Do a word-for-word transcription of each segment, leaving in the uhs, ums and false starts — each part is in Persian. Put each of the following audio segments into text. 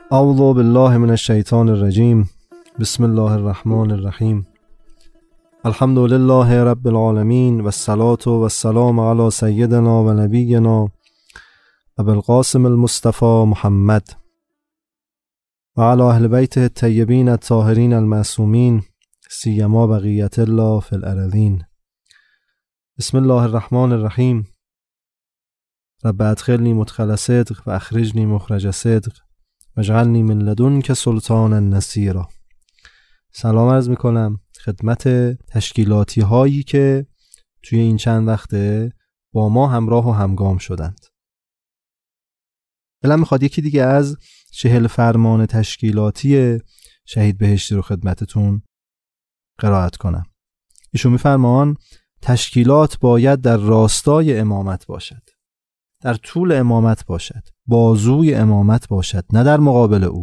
اعوذ بالله من الشیطان الرجیم. بسم الله الرحمن الرحیم. الحمد لله رب العالمین و الصلاة و السلام علی سیدنا و نبینا ابی القاسم المصطفى محمد و علی اهل بیته الطیبین الطاهرین المعصومین سیما بقیت الله فی الارضین. بسم الله الرحمن الرحیم. رب ادخلنی مدخل صدق و اخرجنی مخرج صدق واجعلنی من لدنک سلطانا نصیرا. سلام عرض میکنم خدمت تشکیلاتی هایی که توی این چند وقته با ما همراه و همگام شدند. دلم میخواد یکی دیگه از چهل فرمان تشکیلاتی شهید بهشتی رو خدمتتون قرائت کنم. ایشون میفرمان تشکیلات باید در راستای امامت باشد، در طول امامت باشد، بازوی امامت باشد، نه در مقابل او.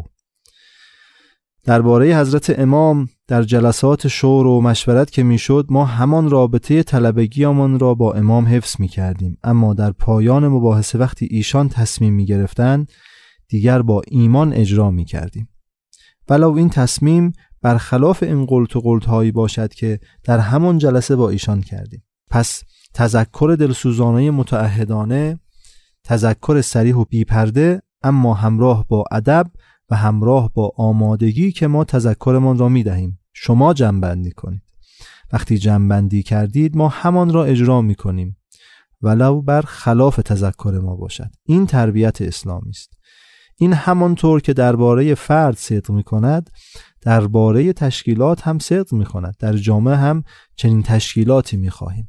درباره حضرت امام در جلسات شور و مشورت که میشد ما همان رابطه طلبگیمان را با امام حفظ می کردیم، اما در پایان مباحثه وقتی ایشان تصمیم می گرفتن دیگر با ایمان اجرا می کردیم، ولو این تصمیم برخلاف این قلت و قلت هایی باشد که در همان جلسه با ایشان کردیم. پس تذکر دلسوزانه متعهدانه، تذکر صریح و بی پرده، اما همراه با ادب و همراه با آمادگی که ما تذکرمان را می دهیم. شما جمع‌بندی کنید، وقتی جمع‌بندی کردید ما همان را اجرا می کنیم ولو بر خلاف تذکر ما باشد. این تربیت اسلامی است. این همانطور که درباره فرد صدق می کند درباره تشکیلات هم صدق می کند. در جامعه هم چنین تشکیلاتی می خواهیم.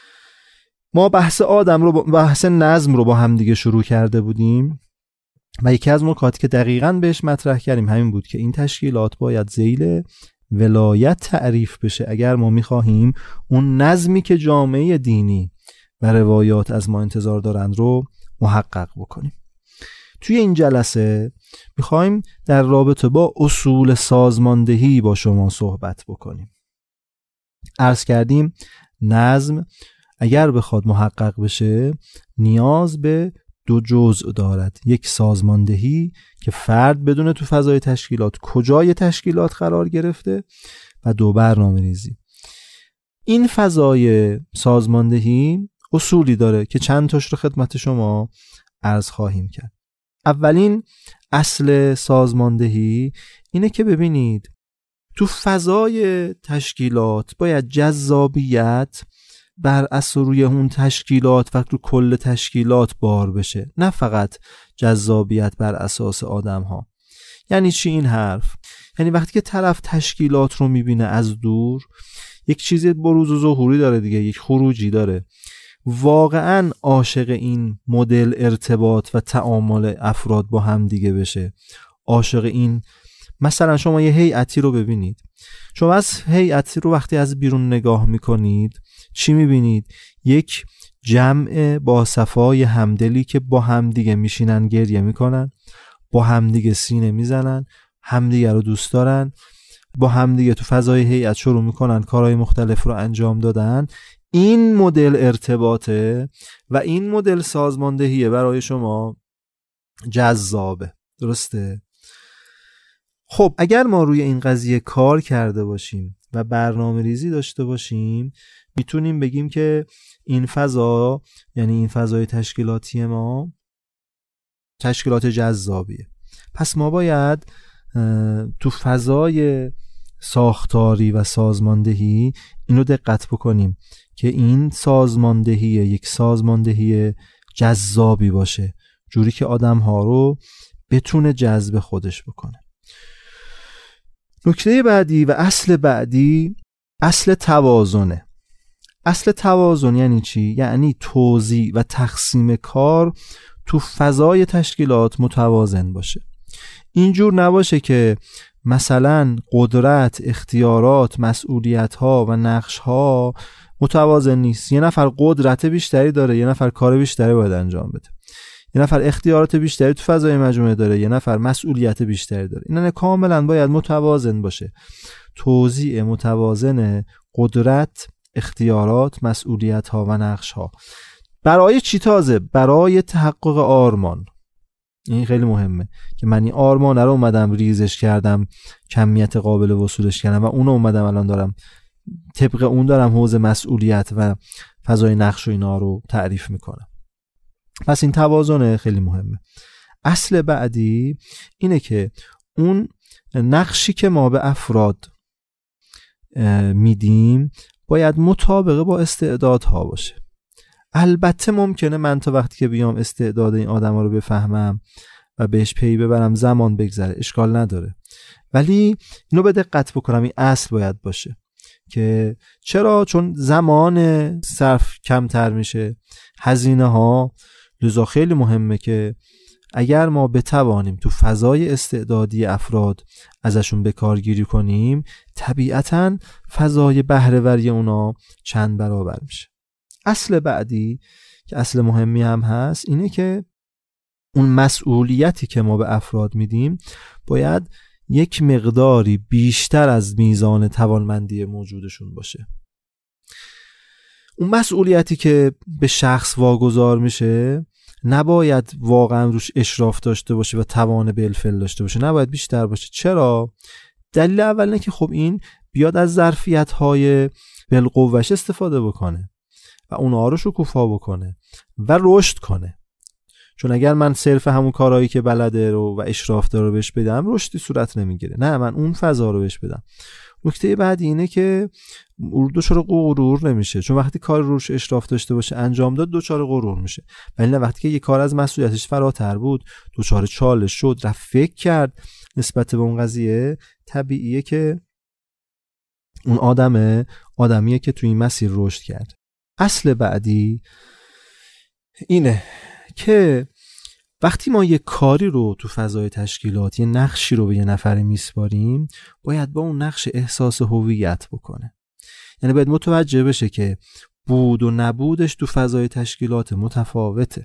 ما بحث آدم رو بحث نظم رو با هم دیگه شروع کرده بودیم و یکی از نکاتی که دقیقاً بهش مطرح کردیم همین بود که این تشکیلات باید ذیل ولایت تعریف بشه اگر ما می‌خواهیم اون نظمی که جامعه دینی و روایات از ما انتظار دارند رو محقق بکنیم. توی این جلسه می‌خوایم در رابطه با اصول سازماندهی با شما صحبت بکنیم. عرض کردیم نظم اگر بخواد محقق بشه نیاز به دو جزء دارد. یک سازماندهی که فرد بدونه تو فضای تشکیلات کجای تشکیلات قرار گرفته و دو برنامه ریزی. این فضای سازماندهی اصولی داره که چند تاش رو خدمت شما عرض خواهیم کرد. اولین اصل سازماندهی اینه که ببینید تو فضای تشکیلات باید جذابیت بر اثر روی اون تشکیلات و رو کل تشکیلات بار بشه، نه فقط جذابیت بر اساس آدم ها. یعنی چی این حرف؟ یعنی وقتی که طرف تشکیلات رو میبینه از دور یک چیزی بروز و ظهوری داره دیگه، یک خروجی داره، واقعا عاشق این مدل ارتباط و تعامل افراد با هم دیگه بشه، عاشق این. مثلا شما یه هیئتی رو ببینید، شما از هیئتی رو وقتی از بیرون نگاه میکنید چی میبینید؟ یک جمع با صفای همدلی که با همدیگه میشینن گریه میکنن، با همدیگه سینه میزنن، همدیگه رو دوست دارن، با همدیگه تو فضای هیئت شروع میکنن کارهای مختلف رو انجام دادن. این مدل ارتباطه و این مدل سازماندهیه برای شما جذابه، درسته؟ خب اگر ما روی این قضیه کار کرده باشیم و برنامه ریزی داشته باشیم میتونیم بگیم که این فضا، یعنی این فضای تشکیلاتی ما تشکیلات جذابیه. پس ما باید تو فضای ساختاری و سازماندهی اینو دقت بکنیم که این سازماندهی یک سازماندهی جذابی باشه، جوری که آدم ها رو بتونه جذب خودش بکنه. نکته بعدی و اصل بعدی اصل توازنه. اصل توازن یعنی چی؟ یعنی توزیع و تقسیم کار تو فضای تشکیلات متوازن باشه. اینجور نباشه که مثلا قدرت، اختیارات، مسئولیت ها و نقش ها متوازن نیست. یه نفر قدرت بیشتری داره، یه نفر کار بیشتری باید انجام بده. یه نفر اختیارات بیشتری تو فضای مجموعه داره، یه نفر مسئولیت بیشتری داره. اینا کاملا باید متوازن باشه. توزیع متوازن قدرت، اختیارات، مسئولیت ها و نقش ها. برای چی تازه؟ برای تحقق آرمان. این خیلی مهمه که من این آرمانه رو اومدم ریزش کردم، کمیت قابل وصولش کردم و اونو اومدم الان دارم طبق اون دارم حوزه مسئولیت و فضای نقش و اینا رو تعریف میکنم. پس این توازن خیلی مهمه. اصل بعدی اینه که اون نقشی که ما به افراد میدیم باید مطابق با استعدادها باشه. البته ممکنه من تا وقتی که بیام استعداد این آدما رو بفهمم و بهش پی ببرم زمان بگذره، اشکال نداره، ولی اینو به دقت بکنم. این اصل باید باشه که چرا؟ چون زمان صرف کمتر میشه، هزینه ها، لذا خیلی مهمه که اگر ما بتوانیم تو فضای استعدادی افراد ازشون به کارگیری کنیم، طبیعتاً فضای بهره‌وری اونا چند برابر میشه. اصل بعدی که اصل مهمی هم هست اینه که اون مسئولیتی که ما به افراد میدیم باید یک مقداری بیشتر از میزان توانمندی موجودشون باشه. اون مسئولیتی که به شخص واگذار میشه نباید واقعا روش اشراف داشته باشه و توان بالفعل داشته باشه، نباید بیشتر باشه. چرا؟ دلیل اول اینه که خب این بیاد از ظرفیت‌های بالقوه‌اش استفاده بکنه و اونها رو شکوفا بکنه و رشد کنه. چون اگر من صرف همون کارهایی که بلده رو و اشراف داره رو بهش بدم، رشدی صورت نمیگیره. نه، من اون فضا رو بهش بدم. نکته بعدی اینه که دچار غرور نمیشه، چون وقتی کار روش اشراف داشته باشه انجام داد دچار غرور میشه. ولی نه، وقتی که یه کار از مسئولیتش فراتر بود، دچار چالش شد، رفت فکر کرد نسبت به اون قضیه، طبیعیه که اون آدمه آدمیه که توی این مسیر رشد کرد. اصل بعدی اینه که وقتی ما یه کاری رو تو فضای تشکیلات، یه نقشی رو به یه نفری میسپاریم، باید با اون نقش احساس هویت بکنه. یعنی باید متوجه بشه که بود و نبودش تو فضای تشکیلات متفاوته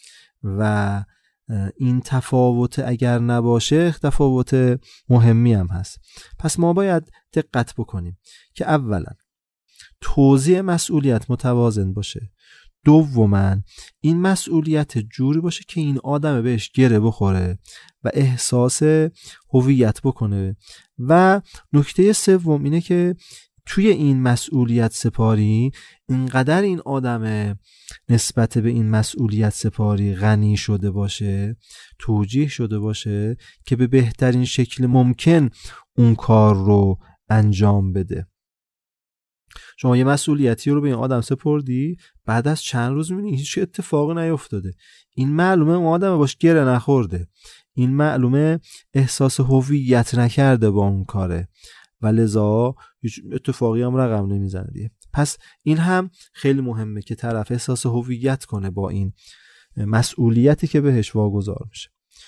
و این تفاوت اگر نباشه تفاوت مهمی هم هست. پس ما باید دقت بکنیم که اولا توزیع مسئولیت متوازن باشه، دوما این مسئولیت جوری باشه که این آدم بهش گره بخوره و احساس هویت بکنه، و نکته سوم اینه که توی این مسئولیت سپاری اینقدر این آدم نسبت به این مسئولیت سپاری غنی شده باشه، توجیه شده باشه که به بهترین شکل ممکن اون کار رو انجام بده. شما یه مسئولیتی رو به این آدم سپردی، بعد از چند روز میبینی هیچ اتفاقی نیفتاده. این معلومه اون آدم باش گره نخورده، این معلومه احساس هویت نکرده با اون کاره و لذا هیچ اتفاقی هم رقم نمیزنه دیگه. پس این هم خیلی مهمه که طرف احساس هویت کنه با این مسئولیتی که بهش واگذار میشه.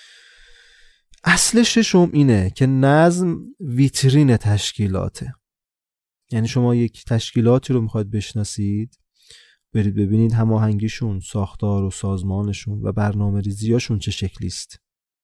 اصل ششم اینه که نظم ویترین تشکیلاته. یعنی شما یک تشکیلاتی رو میخواید بشناسید، برید ببینید هماهنگیشون، ساختار و سازمانشون و برنامه ریزیاشون چه شکلی است.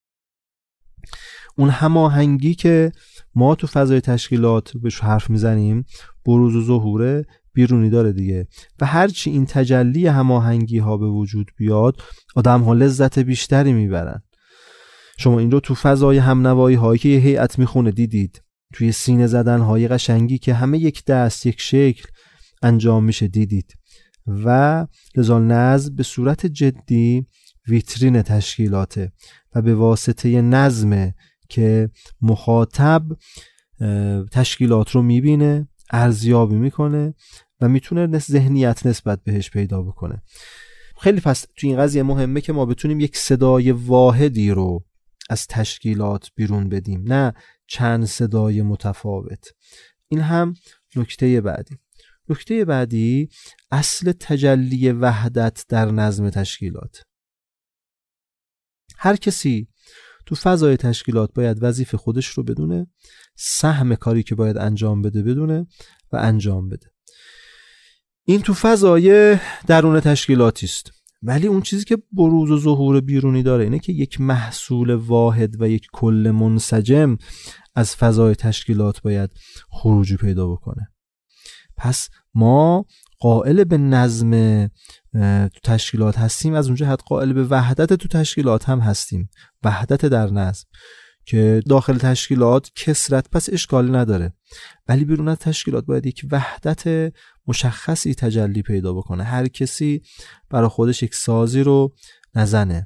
اون هماهنگی که ما تو فضای تشکیلات بهش حرف میزنیم بروز و ظهور بیرونی داره دیگه، و هرچی این تجلی هماهنگی ها به وجود بیاد آدم ها لذت بیشتری میبرن. شما این رو تو فضای همنوایی هایی که یه هیئت میخونه دیدید، توی سینه زدن های قشنگی که همه یک دست یک شکل انجام میشه دیدید، و لذا نظم به صورت جدی ویترین تشکیلاته و به واسطه نظم که مخاطب تشکیلات رو میبینه، ارزیابی میکنه و میتونه ذهنیت نسبت بهش پیدا بکنه. خیلی پس تو این قضیه مهمه که ما بتونیم یک صدای واحدی رو از تشکیلات بیرون بدیم، نه چند صدای متفاوت. این هم نکته بعدی. نکته بعدی اصل تجلی وحدت در نظم تشکیلات. هر کسی تو فضای تشکیلات باید وظیفه خودش رو بدونه، سهم کاری که باید انجام بده بدونه و انجام بده. این تو فضای درون تشکیلاتی است، ولی اون چیزی که بروز و ظهور بیرونی داره اینه که یک محصول واحد و یک کل منسجم از فضای تشکیلات باید خروجی پیدا بکنه. پس ما قائل به نظم تو تشکیلات هستیم، از اونجا حد قائل به وحدت تو تشکیلات هم هستیم، وحدت در نظم، که داخل تشکیلات کثرت پس اشکالی نداره، ولی بیرون از تشکیلات باید یک وحدت مشخصی تجلی پیدا بکنه، هر کسی برای خودش یک سازی رو نزنه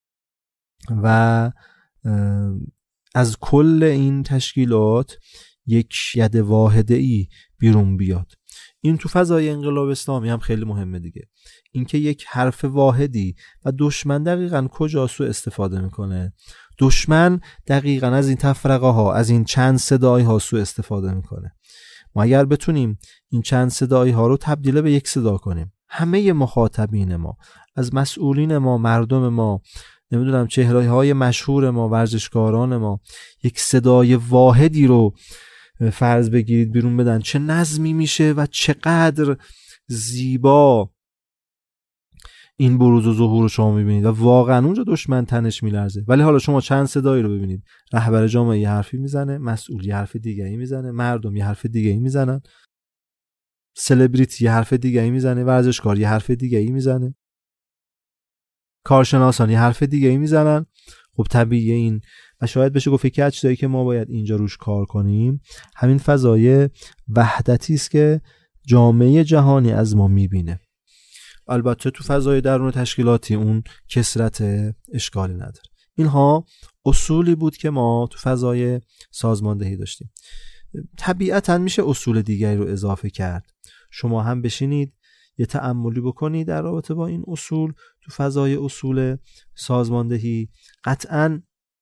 و از کل این تشکیلات یک ید واحده‌ای بیرون بیاد. این تو فضای انقلاب اسلامی هم خیلی مهمه دیگه، اینکه یک حرف واحدی و دشمن دقیقاً کجا سوء استفاده میکنه، دشمن دقیقاً از این تفرقه ها، از این چند صدای ها سوء استفاده میکنه. ما اگر بتونیم این چند صدای ها رو تبدیل به یک صدا کنیم، همه مخاطبین ما، از مسئولین ما، مردم ما، نمیدونم چهره های مشهور ما، ورزشکاران ما، یک صدای واحدی رو فرض بگیرید بیرون بدن، چه نظمی میشه و چقدر زیبا این بروز و ظهور رو شما میبینید و واقعا اونجا دشمن تنش میلرزه. ولی حالا شما چند صدایی رو ببینید، رهبر جامعه یه حرفی میزنه، مسئول یه حرف دیگه‌ای میزنه، مردم یه حرف دیگه‌ای میزنن، سلبریتی یه حرف دیگه‌ای میزنه، ورزشکار یه حرف دیگه‌ای میزنه، کارشناسان یه حرف دیگه‌ای میزنن. خب طبیعیه این و شاید بشه گفت که چیزایی که ما باید اینجا روش کار کنیم همین فضای وحدتی است که جامعه جهانی از ما میبینه. البته تو فضای درون تشکیلاتی اون کثرت اشکالی نداره. اینها اصولی بود که ما تو فضای سازماندهی داشتیم. طبیعتاً میشه اصول دیگری رو اضافه کرد. شما هم بشینید یه تأملی بکنید در رابطه با این اصول تو فضای اصول سازماندهی. قطعاً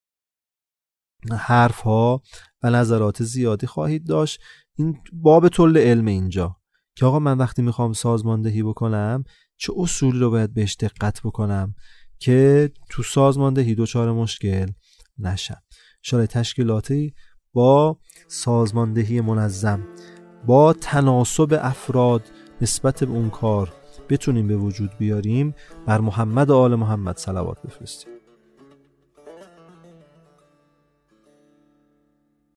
حرف ها و نظرات زیادی خواهید داشت. این باب طول علم اینجا که آقا من وقتی میخوام سازماندهی بکنم چه اصولی رو باید بهش دقت بکنم که تو سازماندهی دوچار مشکل نشم. شاید تشکیلاتی با سازماندهی منظم، با تناسب افراد نسبت به اون کار بتونیم به وجود بیاریم. بر محمد و آل محمد صلوات بفرستیم.